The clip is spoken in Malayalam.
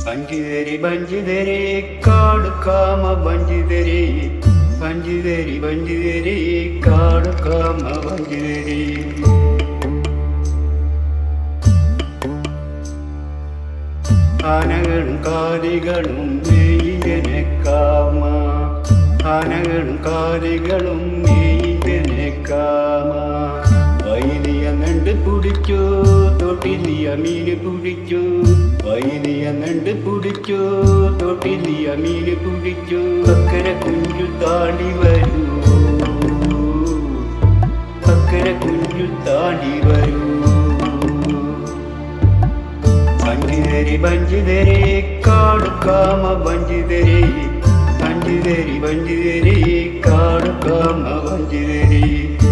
ಬಂಜಿದರಿ ಬಂಜಿದರಿ ಕಾಡು ಕಾಮ ಬಂಜಿದರಿ ಬಂಜಿದರಿ ಬಂಜಿದರಿ ಕಾಡು ಕಾಮ ಬಂಜಿದರಿ ആനകളും കാലികളും മെയ്യനെ കാമ ആനകളും കാലികളും മെയ്യനെ കാമ വൈലിയ നണ്ട് പിടിച്ചു തൊട്ടിലിയ മീന് പിടിച്ചു വൈലിയ നണ്ട് പിടിച്ചു തൊട്ടിലിയ മീന് പിടിച്ചു അക്കര കുഞ്ഞു താണ്ടി വരൂ അക്കര കുഞ്ഞു താണ്ടി വരൂ ಬಂಜಿದರಿ ಬಂಜಿದರಿ ಕಾಡು ಕಾಮ ಬಂಜಿದರಿ ಬಂಜಿದರಿ ಬಂಜಿದರಿ ಕಾಡು ಕಾಮ ಬಂಜಿದರಿ